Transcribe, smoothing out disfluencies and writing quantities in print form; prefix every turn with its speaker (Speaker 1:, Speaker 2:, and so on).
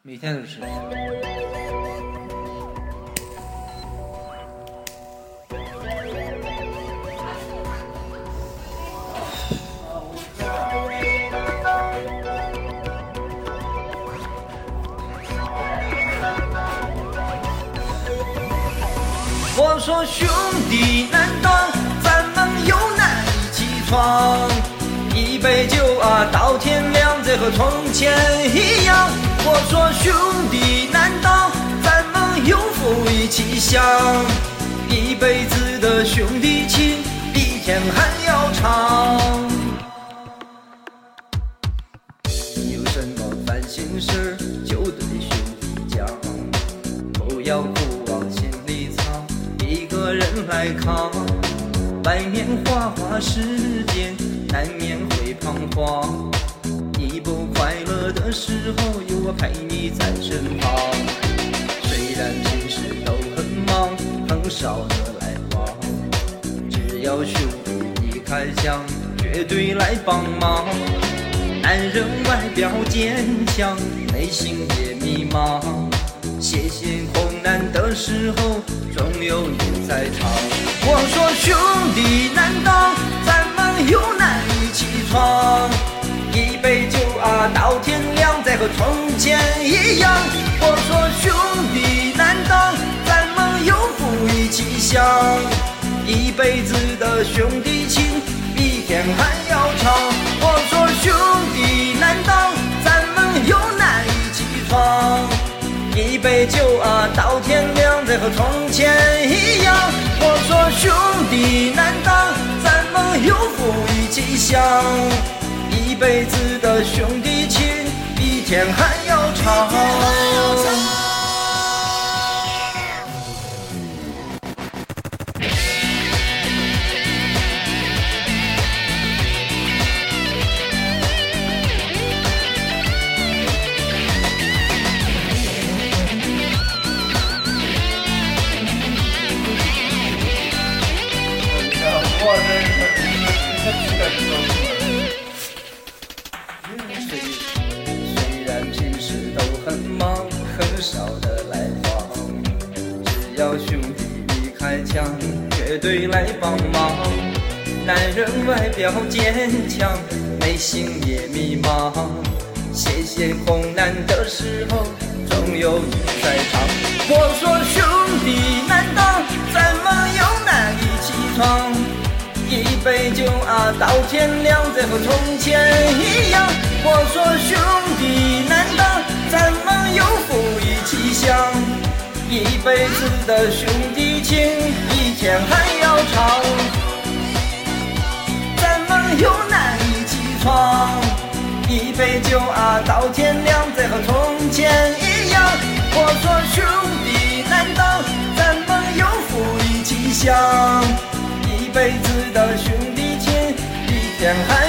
Speaker 1: 每天都吃。我说兄弟难当，咱们有难一起闯。一杯酒啊，到天亮，这和从前一样。我说兄弟难当，咱们有福一起享。一辈子的兄弟情，比天还要长。有什么烦心事就对兄弟讲，不要哭往心里藏，一个人来扛。外面花花世界，难免会彷徨。你不快乐的时候，有我陪你在身旁。虽然平时都很忙，很少的来往，只要兄弟一开枪，绝对来帮忙。男人外表坚强，内心也迷茫。谢谢困难的时候，总有你在场。我说兄弟难当，咱们有难一起闯。一杯酒啊，到天亮，再和从前一样。我说兄弟难当，咱们有福一起享。一辈子的兄弟情，比天还要长。我说兄弟难当，咱们有难一起闯。一杯酒啊，到天亮，再和从前一样。我说兄弟难当，咱们有福一起享。一辈子的兄弟情，比天还要长。虽然平时都很忙，很少的来往，只要兄弟一开枪，绝对来帮忙。男人外表坚强，内心也迷茫。谢谢困难的时候，总有你在场。我说兄弟难当，咱们有难一起闯。一杯酒啊，到天亮，再和从前一样。我说兄弟难当，咱们有福一起享。一辈子的兄弟情，比天还要长。咱们有难一起闯。一杯酒啊，到天亮，再和从前一样。我说兄弟难当，咱们有福一起享。一辈子的兄弟情，比天还